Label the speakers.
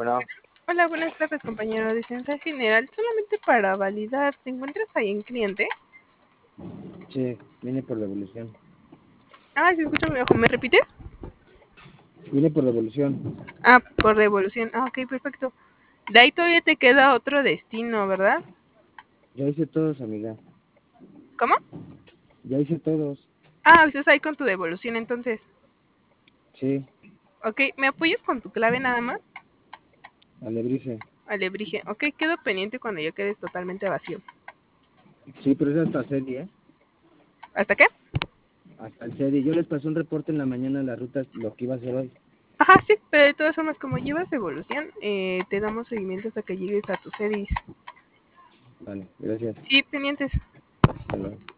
Speaker 1: Bueno,
Speaker 2: Hola, buenas tardes, compañero de Ciencia General. Solamente para validar, ¿te encuentras ahí en cliente?
Speaker 1: sí, vine por la evolución.
Speaker 2: Ah, se escucha muy bajo. ¿Me repites?
Speaker 1: Vine por la evolución.
Speaker 2: Ah, por devolución. Ah, ok, perfecto. De ahí todavía te queda otro destino, ¿verdad?
Speaker 1: Ya hice todos, amiga.
Speaker 2: ¿Cómo?
Speaker 1: Ya hice todos.
Speaker 2: Ah, estás ahí con tu devolución entonces.
Speaker 1: Sí,
Speaker 2: Ok, ¿me apoyas con tu clave nada más?
Speaker 1: alebrice.
Speaker 2: Alebrije. Ok, quedo pendiente cuando ya quedes totalmente vacío.
Speaker 1: Sí, pero es hasta serie, ¿eh?
Speaker 2: ¿Hasta qué?
Speaker 1: Hasta el serie. Yo les pasé un reporte en la mañana de la ruta, lo que iba a hacer hoy.
Speaker 2: Ajá, sí, pero de todas formas, como llevas devolución, te damos seguimiento hasta que llegues a tu series.
Speaker 1: Vale, gracias.
Speaker 2: Sí, pendientes.
Speaker 1: Hasta luego.